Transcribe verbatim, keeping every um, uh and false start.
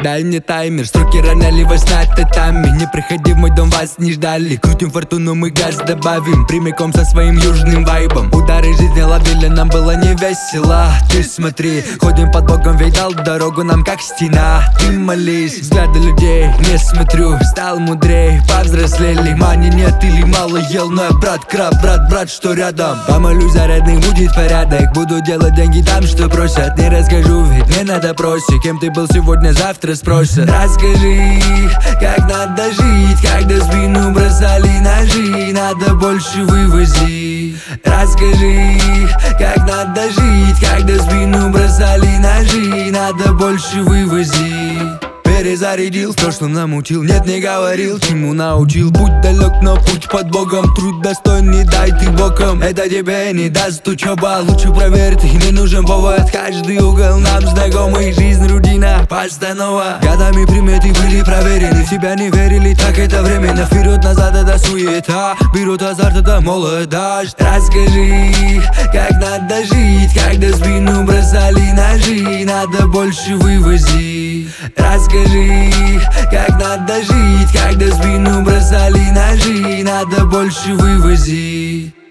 дай мне таймер. Строки роняли во снах татами. Не приходи в мой дом, вас не ждали. Крутим фортуну, мы газ добавим. Прямиком со своим южным вайбом. Удары жизни ловили, нам было не весело. Ты смотри, ходим под Богом, ведь дал дорогу нам как стена. Ты молись, взгляды людей не смотрю. Стал мудрей, повзрослели. Мани нет или мало ел, но я брат краб, брат, брат, что рядом. Помолюсь за родных, будет порядок. Буду делать деньги там, что просят. Не расскажу, ведь не на допросе. Кем ты был сегодня, завтра спросят. Расскажи, как надо жить, когда спину бросали ножи. Надо больше вывозить. Расскажи, как надо жить, когда спину бросали ножи. Надо больше вывозить. Перезарядил то, что намутил. Нет, не говорил, чему научил. Путь далек, но путь под Богом. Труд достойный, дай ты боком. Это тебе не даст учеба. Лучше проверь, ты не нужен повод. Каждый угол нам знакомый. Жизнь, рутина, постанова. Годами приметы были проверены. В тебя не верили, так это временно. Вперед-назад это суета. Берут азарт, это молодость. Расскажи, как надо жить, когда спину бросали ножи. Надо больше вывозить. Расскажи, как надо жить, когда спину бросали ножи. Надо больше вывозить.